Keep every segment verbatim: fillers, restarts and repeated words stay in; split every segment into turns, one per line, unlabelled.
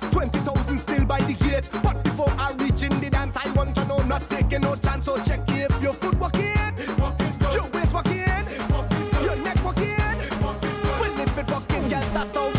twenty thousand still by the gate. But before I reach in the dance, I want to know, not taking no chance. So check if your foot walking, your waist walking, your neck walking. Well, if it walking, girl, start out.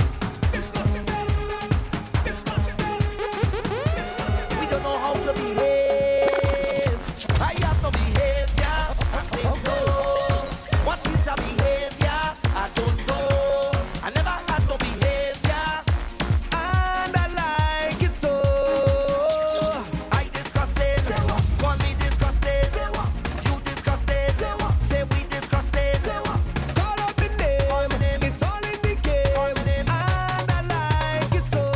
We don't know how to behave. I have to behave, yeah. I say no. What is a behavior? I don't know. I never had to behave, yeah.
And I like it so.
I disgusted. Call me disgusted. You disgusted. Say we disgusted.
Call out the name. It's all in the game. And I like it so.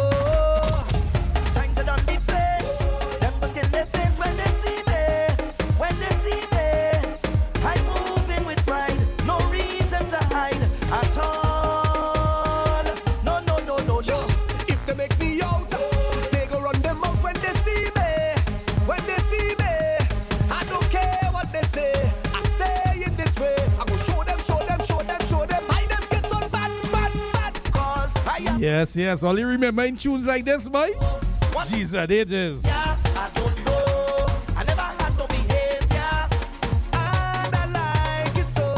Time to done the place. Them must get their face when they see me. When they see me, I'm moving with pride. No reason to hide at all. No, no, no, no, no.
If they make me out, they go run them out when they see me. When they see me, I don't care what they say. I stay in this way. I go show them, show them, show them, show them. I just get on bad, bad, bad.
Cause I am.
Yes, yes. Only remember in tunes like this, boy. Jesus, it is.
Yeah, I don't know. I never had to behave, yeah.
And I like it so.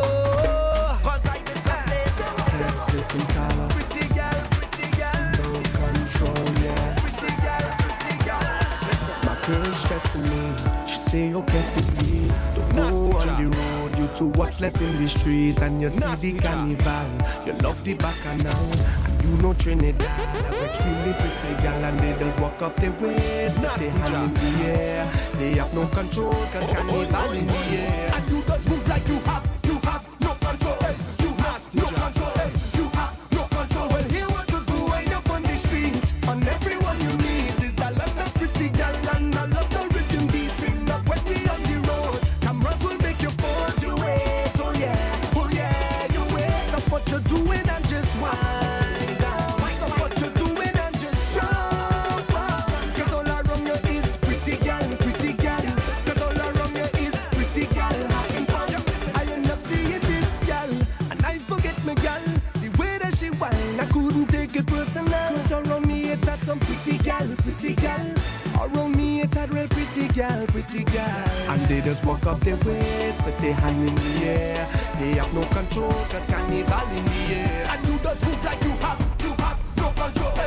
Cause I disgusted.
Different color. Pretty girl, pretty girl. No control, yeah. Pretty girl, pretty girl. My girl stressing me. She say, okay, so please don't go on the road. You to watch less in the street and you see the carnival. You love the bacchanal and you know Trinidad. Extremely pretty girl and they just walk up their waist. They hand in the air. They have no control cause carnival in the air. And you just move like you have, you have no control. Hey, you have no control. Hey, you have no control. Well, here what to do wind up on the street. And everyone you meet is a lot of pretty girl and a lot of rhythm beating up when we on the road. Cameras will make you pause, you wait. Oh yeah, oh yeah, you wait. Stop what you're doing and just wind down. Stop what you're doing and just jump up. Cause all around you is pretty girl, pretty girl. Cause all around you is pretty girl. Having fun. I end up seeing this girl and I forget my girl. The way that she whine, I couldn't take it personal. Cause around me it had some pretty girl, pretty girl. Around me it had real pretty girl, pretty girl. And they just walk up their waist, put their hand in the air. They have no control, cause carnival in the air. And you just move like you have, you have no control. Hey.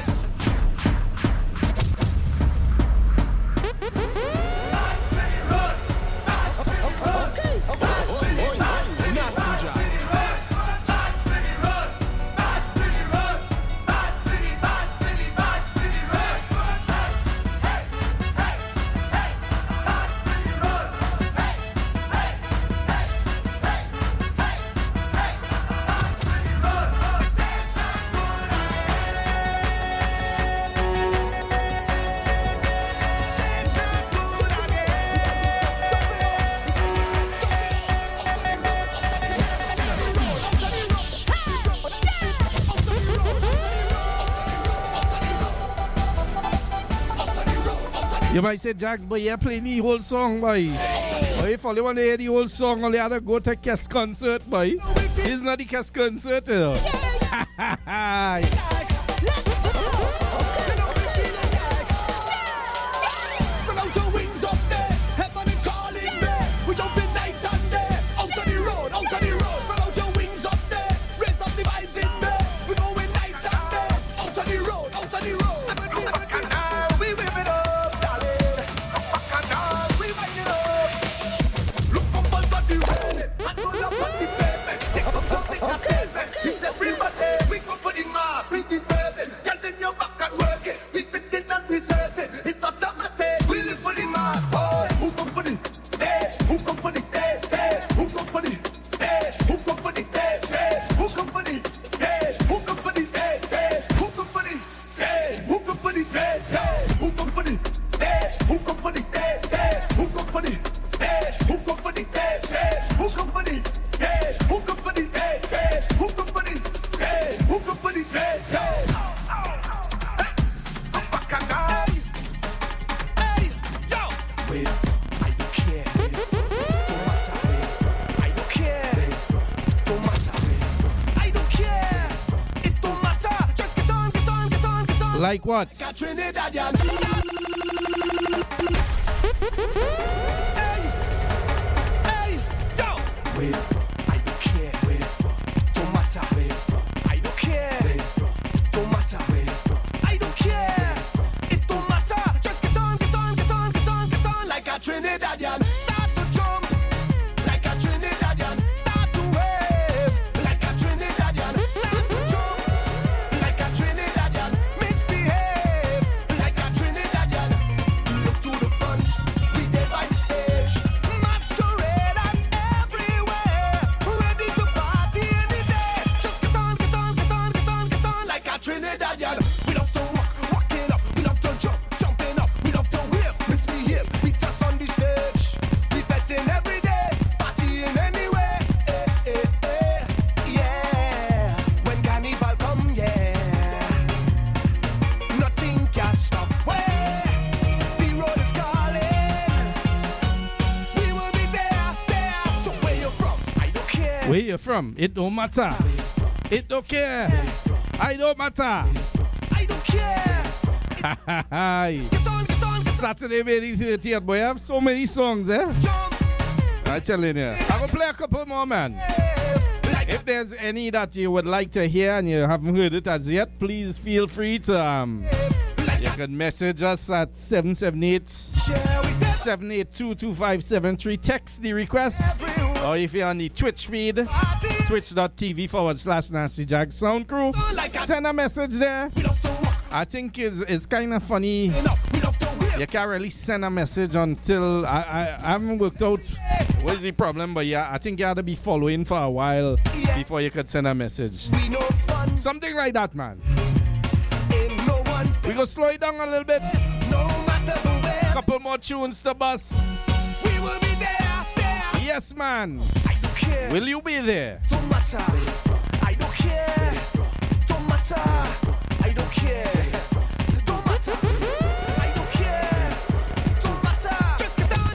You might say, Jax, but you're playing the whole song, boy. Or if only want to hear the whole song, only had to go to Kes concert, boy. It's not the Kes concert, you know.
Everybody, we go for the mass.
Like what?
Like a Trinidadian. Hey, hey, yo. Where you from? I don't care. Where you from? Don't matter. Where you from? I don't care. Where you from? Don't matter. Where you from? I don't care. It don't matter. Just get on, get on, get on, get on, get on. Like a Trinidadian. Start to jump. Like a Trinidadian. Start to wave. Like a Trinidadian. Start to jump. Like a Trinidadian. Misbehave. Like a Trinidadian. Look to the front. We there by the stage. Masqueraders everywhere. Ready to party any day. Just get on, get on, get on, get on, get on. Like a Trinidadian. We love to rock, rocking up. We love to jump, jumping up. We love to wave, misbehave. Beat us on the stage. We betting every day. Partying anywhere. Eh, eh, eh. Yeah. When carnival come, yeah. Nothing can stop. Way. The road is calling. We will be there, there. So where you from? I don't care.
Where you from? It don't matter. It don't care. I don't matter.
I don't care.
Hi.
Get on, get on, get
Saturday, May thirtieth, boy. I have so many songs, eh?
jump.
I'm telling you. I'm going to play a couple more, man.
Like
If there's any that you would like to hear and you haven't heard it as yet, please feel free to, um, you can message us at seven seven eight,
share with them.
seven eight two, two five seven three. Text the request. Or if you're on the Twitch feed,
Party.
twitch.tv forward slash Nasty Jag Sound Crew,
Like a
send a message there.
we love to rock
I think it's, it's kind of funny.
up. We love to wave.
You can't really send a message until I, I, I haven't worked out what is the problem, but yeah, I think you have to be following for a while before you could send a message.
We know fun.
Something like that, man.
Ain't no one.
We go slow it down a little bit.
No matter the way.
Couple more tunes to bust.
We will be there, there.
Yes, man.
I don't care.
Will you be there?
Don't matter. I don't care. Don't matter. I don't care. Don't matter. I don't care. Don't matter. Just get on.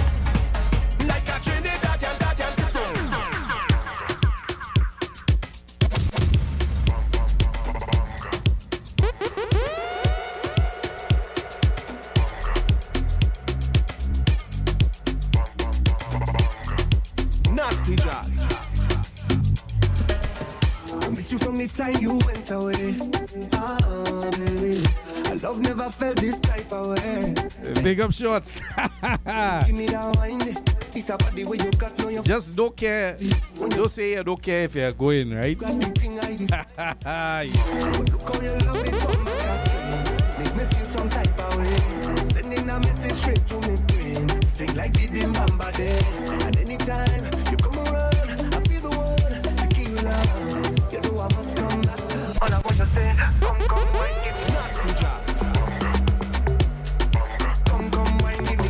Like a Trinidadian, Dadian, Nasty Jack. I miss you from the time you went away. Ah, baby. Our love never felt this type of way.
Big up shots.
Give me that wine. It's about the way you got no your
Just don't care. Don't say you don't care if you're going, right?
got the thing I did.
Aye.
Look how you love it from my cat. Make me feel some type of way. Sending a message straight to me brain. Sing like the Dimbamba day. And anytime you come around, I'll be the one to give you love. You know I must come back. All I want to say, come, come, wine, give me Nasty Jack. Come, come, wine, give me.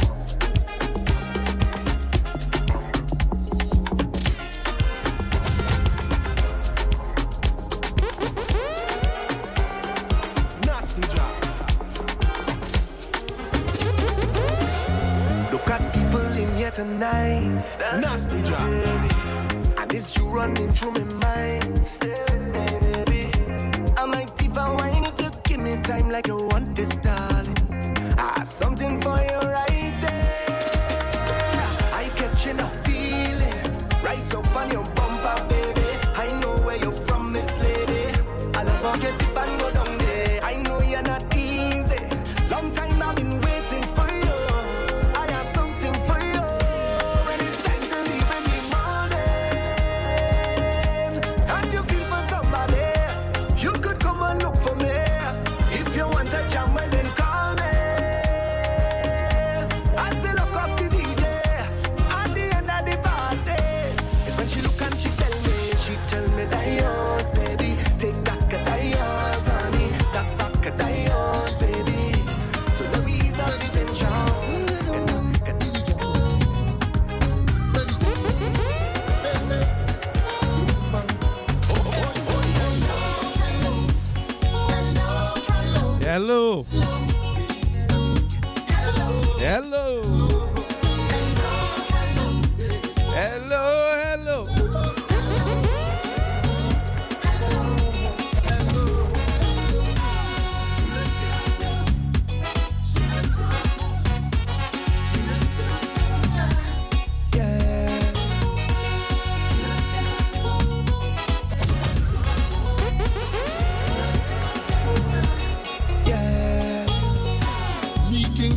Nasty Jack. Look at people in here tonight. Nasty Jack. And it's you running through my mind. Stay with me, baby. I might even wine if you give me time like you want this, darling. I have something for you right there. I catching a feeling right up on your bumper, baby. I know where you're from, Miss Lady. I'll never get deep and go down there. I know you're not easy. Long time I've been waiting for you. I have something for you. When it's time to leave in the morning, and you feel for somebody, you could come and look for me. If you want a jam, well then call me. As they look off the D J at the end of the party, it's when she look and she tell me, she tell me that yours, baby. Take back a that yours, honey. Take back a that yours, baby. So let me ease all the tension.
Hello. Hello. Hello, hello.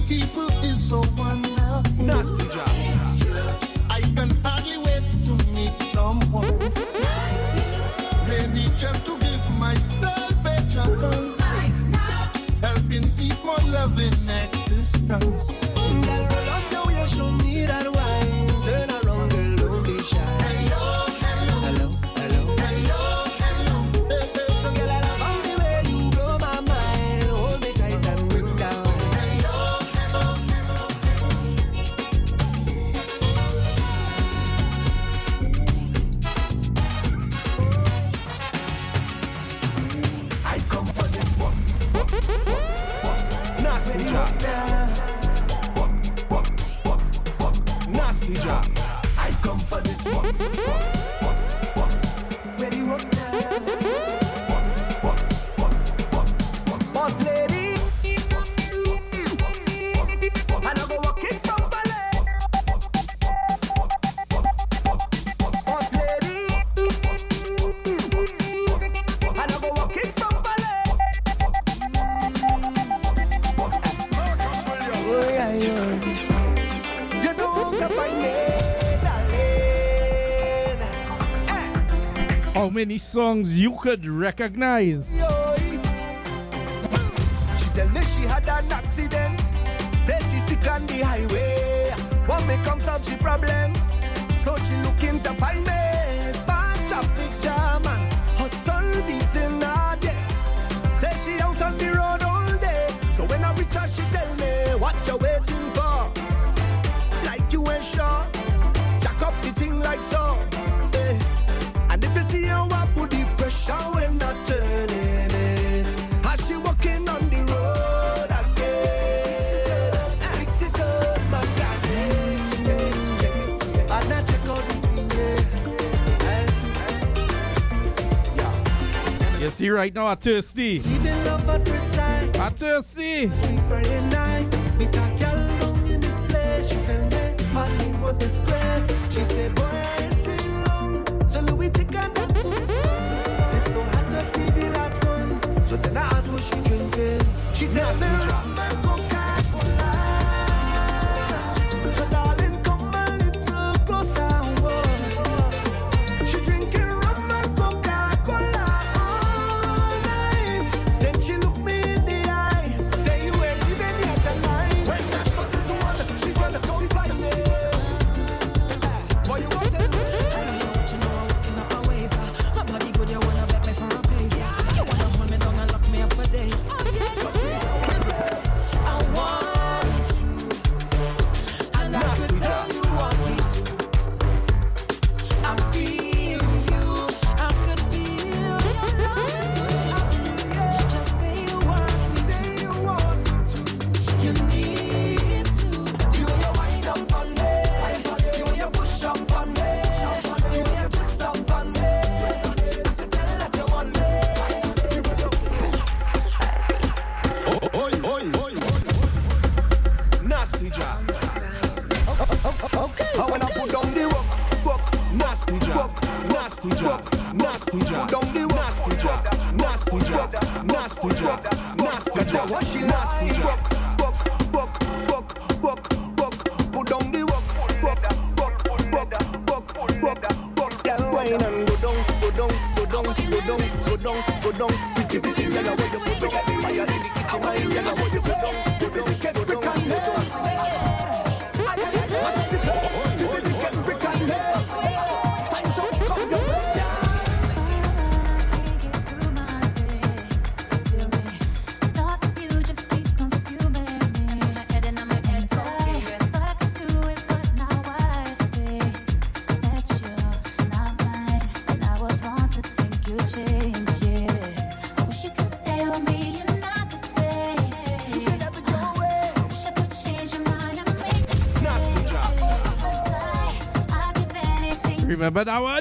people is so wonderful. Nasty job. I can hardly wait to meet someone. Maybe just to give myself a chance. Helping people loving existence. Girl, roll up your waist, show me that wine. Turn around, girl, don't be shy. Hello, hello, hello, hello, hello, hello. So girl, I love how the way you blow my mind. Hold me tight and bring down. Hello, hello, I come for this one. Nasty job. Nasty job. I come for this one. Ready, work now. Boss lady. I know go walk it properly. Boss lady. I know go walk it properly. Oh yeah, yeah. You don't have my name, darling.
How many songs you could recognize?
Yo. She tell me she had an accident. Said she stick on the highway. What may come some she problems. So she looking to find me. Bad traffic jam and hot sun beating her day. Say she out on the road all day. So when I reach her she tell me, what you waiting for? Like you ain't sure. Jack up the thing like so. Eh. And if you see her I put the pressure when I turn it. As she walking on the road again. Fix it up, my darling. And I check out this thing, yeah.
You see right now, I'm thirsty.
Even love at first sight.
I'm thirsty.
Sweet Friday night. Me talk y'all long in this place. She tell me my name was Miss Grace. She said, boy, I still long. So Louis take her down for the sun. This go had to be the last one. So then I asked what she drinking. She tell me rum and Coca-Cola. So darling, come a little closer. Whoa. She drinking rum and Coca-Cola all night. Then she look me in the eye. Say you ain't leaving here tonight. When that fuss is one, she's gonna come by me. Boy, you want to? Nasty job. Okay. I wanna put down the work, work, nasty job, nasty job, nasty job, down the nasty job, nasty job, nasty job, nasty job, nasty job, work, work, work, work, work, put down the work, work, work, work, work, work, work. Girl, wine and go down, go down, go down, go down, go down, go down. Pretty, pretty, yellow, what you put together, fire in the kitchen, my yellow, what you put down, go down, go down, go down.
Remember that one?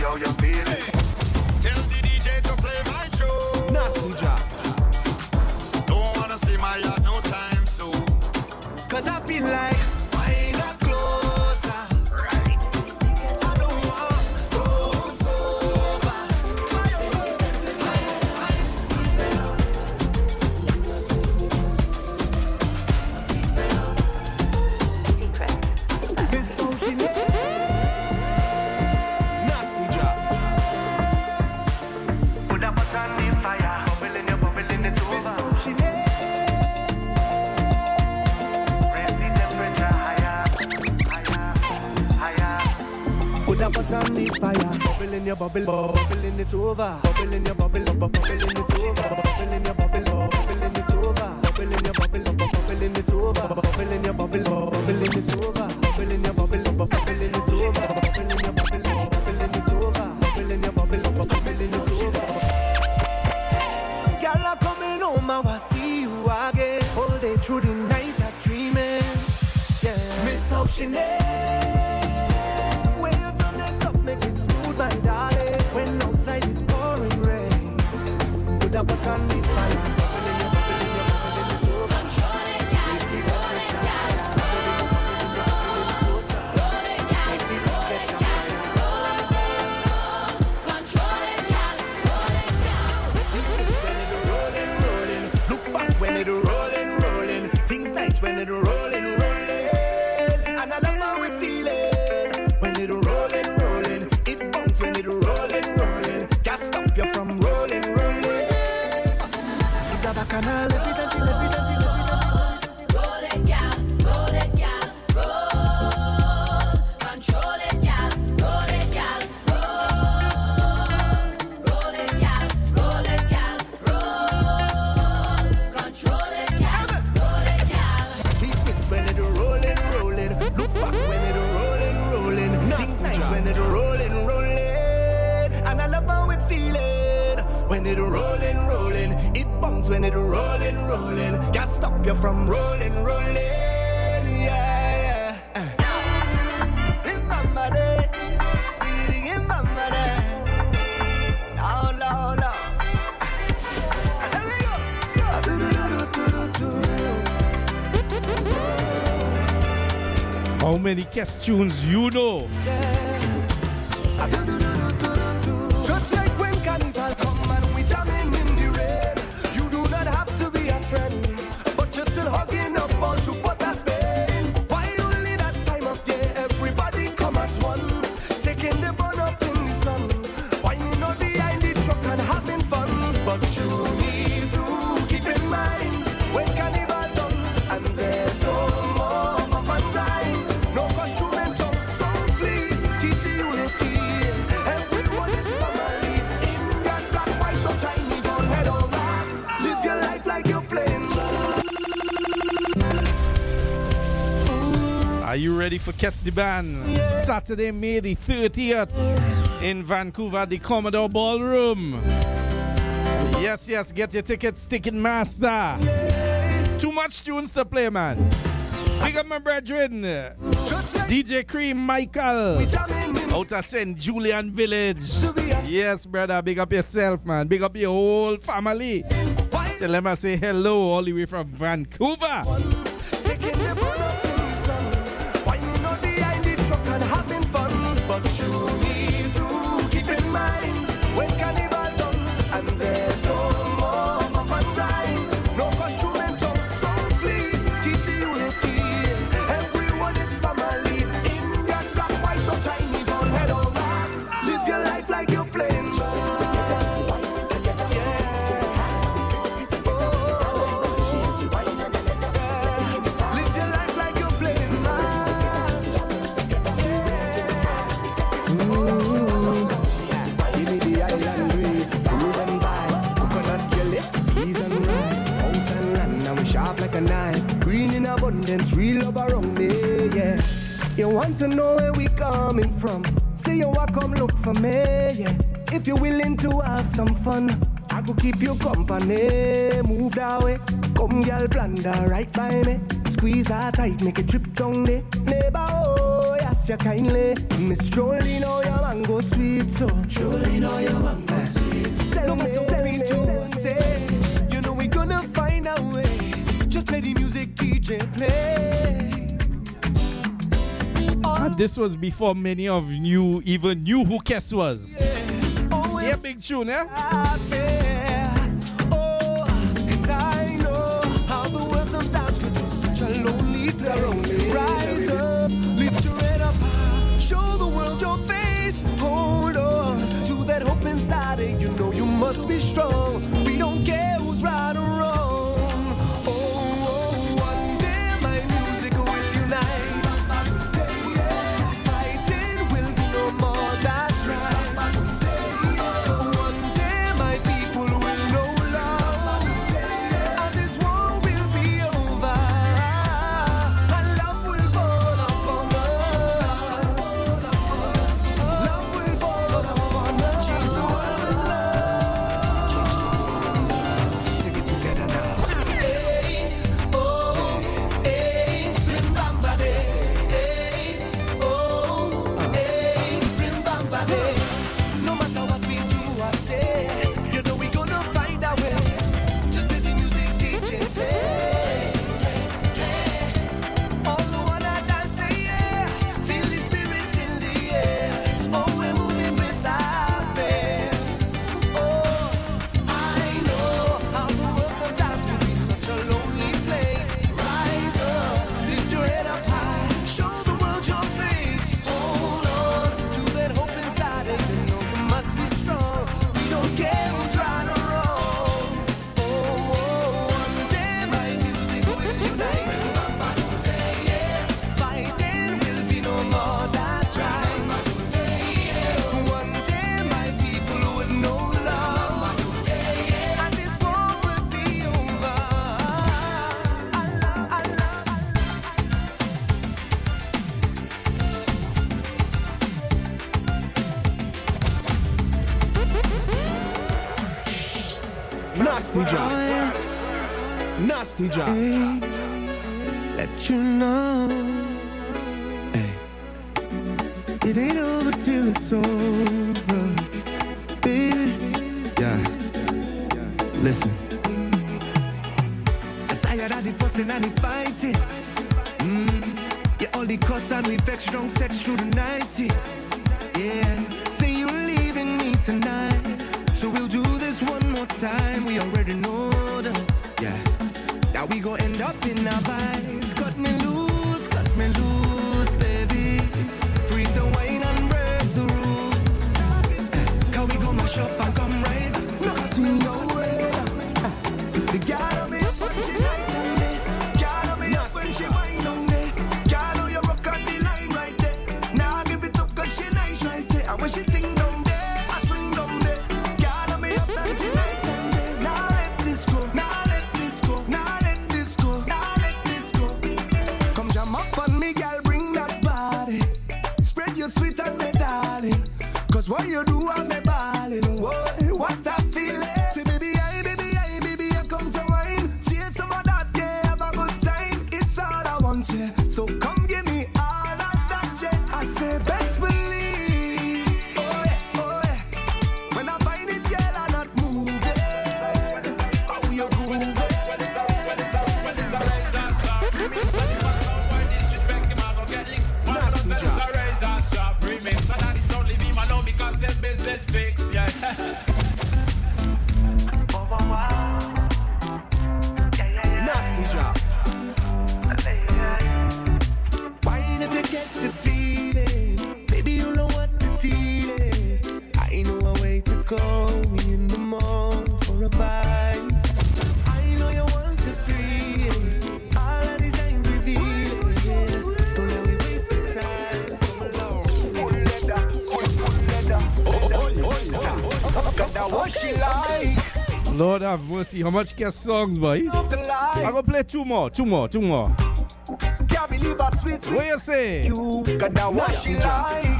how you feel it. Tell the D J to play my show.
Nasty Jah.
Don't wanna see my yard no time soon.
Cause I feel like why not closer?
Right.
I don't want go sober. This song she made. Nasty Jah.
Put a button in fire, bubbling you, bubbling it
This
over.
song she made.
Raise the temperature higher, higher, higher.
Put a button in fire, bubbling your bubble, bubbling it over, bubbling your bubble, bubbling it over, bubbling your bubble, bubbling it over, bubbling your bubble, bubbling it over, bubbling your bubble, bubbling it over, bubbling your bubble, bubbling it over, bubbling your bubble, bubbling it over, bubbling your bubble, bubbling it over. Girl, I'm coming home, I wanna see you again. All day through the night, I'm dreaming. Yeah, Miss Oceanette. When you turn it up, make it smooth, my darling. When outside is pouring rain, put a button in fire. Bubbling your, bubbling your, bubbling it over. Raise the temperature higher. Bubbling your, bubbling your, bubbling it closer. Make the temperature higher. Look back when it rolling, rolling. Things nice when it rolling, rolling. And I love how it feeling when it rolling, rolling. It bounce when it rolling, rolling. Can't stop you from rolling, rolling. It's a bacchanal every time, every time, every time.
Roll it, yeah, roll it, yeah, roll. Control it, yeah, roll it, yeah, roll. Roll it, yeah, roll it, yeah, roll. Control it, yeah, roll it, yeah.
Beat this when it rolling, rolling. Look back when it rolling, rolling. Things nice when it rolling, rolling. And I love how it feeling when it rolling, rolling. It bounce when it rolling, rolling. Can't stop you from rolling, rolling. Yeah, yeah. Uh. Remember that. Remember that. Oh, no, no. Uh. There we go. Uh, do, do, do, do, do, do.
How many Kes tunes you know?
Just like when carnival come and we jamming in the rain. You do not have to be a friend, but you're still hugging up all to put a Spain. Why only that time of year everybody come as one, taking the bun up in the sun, whining on behind the truck and having fun. But you need to keep in mind when carnival done and there's no more pump and grind, no instrumental, so please keep the unity. Everyone is family. Indian, black, white, or Chinese, don't head over. Live your life like you're playing.
Are you ready for Kes the Band? Saturday, May the thirtieth in Vancouver, the Commodore Ballroom. Yes, yes, get your tickets, Ticketmaster. Too much tunes to play, man. Big up my brethren, D J Cream Michael, out of Saint Julian Village. Yes, brother, big up yourself, man. Big up your whole family. Tell them I say hello all the way from Vancouver.
Taking the bun up in the sun, whining on behind the truck and having fun. But you need to keep in mind when carnival done and there's no more pump and grind, no instrumental, so please keep the unity. Everyone is family. Indian, black, white, or Chinese, don't head over. Live your life like you're playing. Live your life like you're playing, man. Ooh. Give me the island breeze, cruise and vibes, coconut jelly, peas and rice, house and land, and we sharp like a knife. Green in abundance, real love around me, yeah. You want to know where we coming from? Say you want come look for me, yeah. If you're willing to have some fun, I could keep you company. Move that way, come girl, plunder right by me. Squeeze that tight, make a trip down there. Neighbor, oh, yes, you kindly. Miss Strolling, oh, your man go sweet, so
Truly know your mango sweet.
tell me, tell me to say, you know we gonna find a way. Just play the music, D J play.
And this was before many of you even knew who Kes was.
Oh,
Yeah, big tune, eh?
oh, and I know how the world sometimes could be such a lonely place. Rise up, lift your head up, show the world your face. Hold on to that hope inside it. You know you must be strong. We don't care who's right or wrong. Oh, oh, one day my music will unite. Fighting will be no more. That's right. One day my people will know love, and this war will be over, and love will fall upon us. Love will fall upon us. Change the world with love. Change the world with love. Sing it together now. Hey, oh, hey, bring bamba day. Hey, oh, hey, bring bamba day. No matter what we do or say, you know we gonna find a way. Just let the music D J play. All the wanna dance, say yeah. Feel the spirit in the air. Oh, we're moving with our faith. Oh, I know how the world sometimes can be such a lonely place. Rise up, lift your head up high, show the world your face. Hold on to that hope inside it. You know you must be strong. We don't care who's right or wrong. Oh, oh, one day my music will unite. Fighting will be no more. That's right. One day my people would know love, and this war would be over. Allah, Allah.
Nasty Jack. Nasty Jack.
Hey, let you know, hey, it ain't over till it's over, baby. Yeah, listen. I'm tired of the fussing and the fighting. Mm. Yeah, all the cuss and we vex, strong sex through the night. Yeah, say you're leaving me tonight, so we'll do this one more time. We already know that. Yeah. Now we gon' end up in our vibes. Cut me loose, cut me loose, baby. Free to wine and break the rules. Can we go mash up and come right? Nothing nowhere. The girl on me up when she night and day. Girl on me up when she wine on day. Girl on you rock on the line right there. Now give it up 'cause she nice right there. And when she ting down there, I swing down there. Girl on me up and she night and day. Now let this go, now let this go, now let this go, now let this go. Come jam up on me, girl, bring that body. Spread your sweet on me, darling. 'Cause what you do, I'm me balling. What, what I feel it. Say, baby, I, baby, I, baby, I come to wine. Chase some of that, yeah, have a good time. It's all I want, yeah. So come give me all of that, yeah. I say, best believe. Oh, yeah, oh, yeah. When I find it, girl, I'm not moving. How you grooving?
Business fix, yeah.
Nasty Jack.
Wine if you catch the feeling. Baby, you know what the deal is. I know a way to go in the morning for a bite. I know you want to feel it. All of these things reveal it. Yeah. Don't let me waste the time. Got that what she like.
Lord have mercy. How much Kes songs, boy?
Off the
I'm
line.
gonna play two more, two more, two more.
Can't believe how sweet sweet.
What you say?
You got that what she like.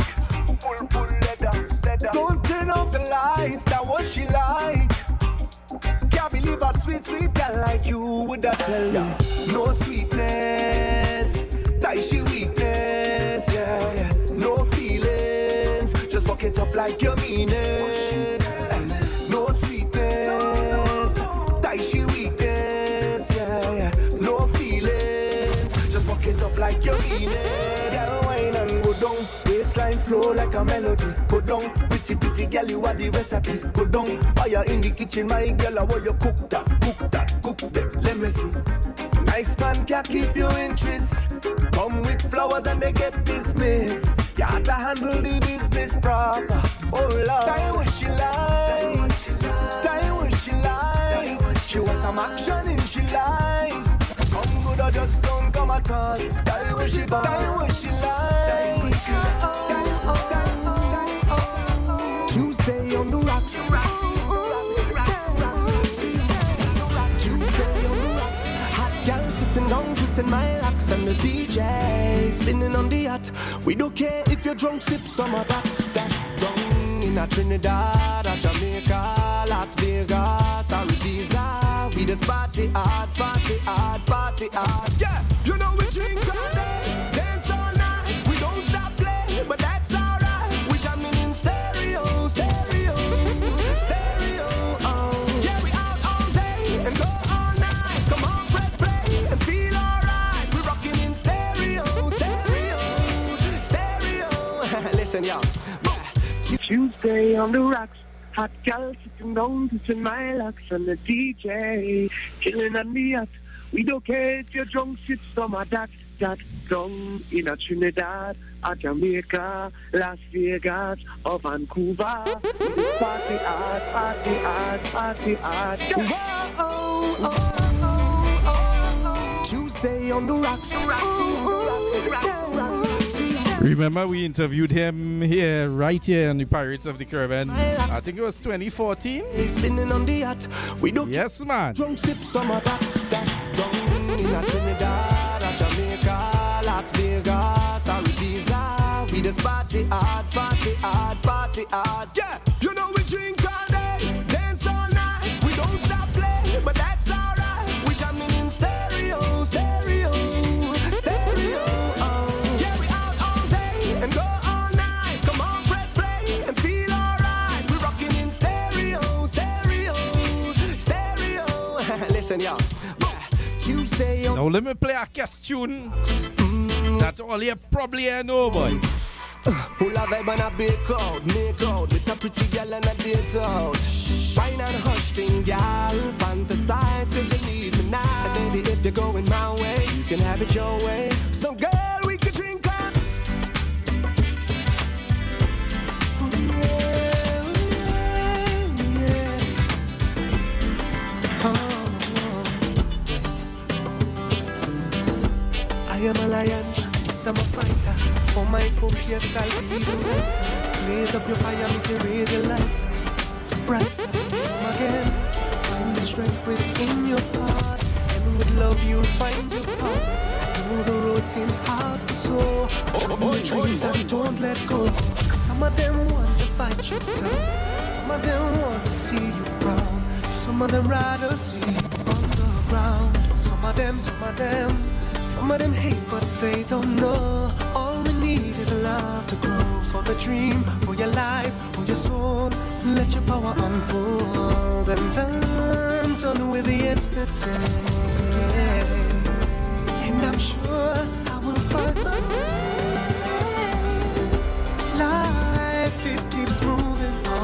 Don't turn off the lights, that what she like. Can't believe how sweet, sweet girl like you would I tell ya. No sweetness, that is she weakness, yeah, yeah. No feelings, just bucket up like you mean it. No sweetness, tie she weakness, yeah, yeah. No feelings, just walk it up like you mean it. Girl, wine and go down, waistline flow like a melody. Go down, pretty pretty girl, you are the recipe. Go down, fire in the kitchen, my girl, I want you cook that, cook that, cook that. Let me see. Nice man can keep your interest. Come with flowers and they get dismissed. You have to handle the business proper. Oh Lord, tell what she like, tell what she like. She wants some action in she life. Come good or just don't come at all. Tell what she want, tell what she like. Tuesday on the rocks. Down, kissing my locks and the D J spinning on the yacht. We don't care if you're drunk, sip some of that. That down in a Trinidad, a Jamaica, Las Vegas, or Ibiza. We just party hard, party hard, party hard. Yeah, you know we drink all day, dance all night. We don't stop playing, but that's alright. We jamming in stereo, stereo, stereo. Oh, yeah, we out all day and go all night. Come on, press play and feel alright. We're rocking in stereo, stereo, stereo. Listen, y'all.
Tuesday on the rocks, hot gal sitting down, kissing my locks, and the D J killing on the yacht. We don't care if you're drunk, sit some of that, that down in a Trinidad, a Jamaica, Las Vegas, or Vancouver. We just party hard, party hard, party hard.
Whoa, oh, oh, oh, oh. Tuesday on the rocks, rocks, rocks, rocks, rocks.
Remember we interviewed him here, right here on the Pirates of the Caribbean. I think it was twenty fourteen.
Spinning on the yacht. We don't
yes, man.
Drunk sip some of that, that down in a Trinidad, a Jamaica, Las Vegas, or Ibiza. We just party hard, party hard, party hard. Yeah, you know we drink all day, dance all night. We don't stop playing, but that's alright. We jamming in stereo, stereo, stereo. Oh, yeah, we out all day and go all night. Come on, press play and feel alright. We're rocking in stereo, stereo, stereo. Listen, y'all. Tuesday on.
Now let me play a guest tune. Mm. That's all you probably know, boy.
Who love vibe and a big crowd, make out with a pretty girl and a date out. Wine and hush thing, girl, fantasize cause you need me now. And baby, if you're going my way, you can have it your way. So girl, we can drink on. I am a lion, yes I'm a fighter. For my cook, yes I'll be the writer. Blaze up your fire, me say raise your light. Brighter, come again. Find the strength within your heart. And with love you'll find your path. Though the road seems hard for so, oh, oh, dreams oh, oh, and don't let go. Some of them want to fight you down. Some of them want to see you frown. Some of them rather see you on the ground. Some of them, some of them. Some of them hate, but they don't know. All we need is love to grow. For the dream, for your life, for your soul. Let your power unfold. And I'm done with the yesterday. And I'm sure I will find my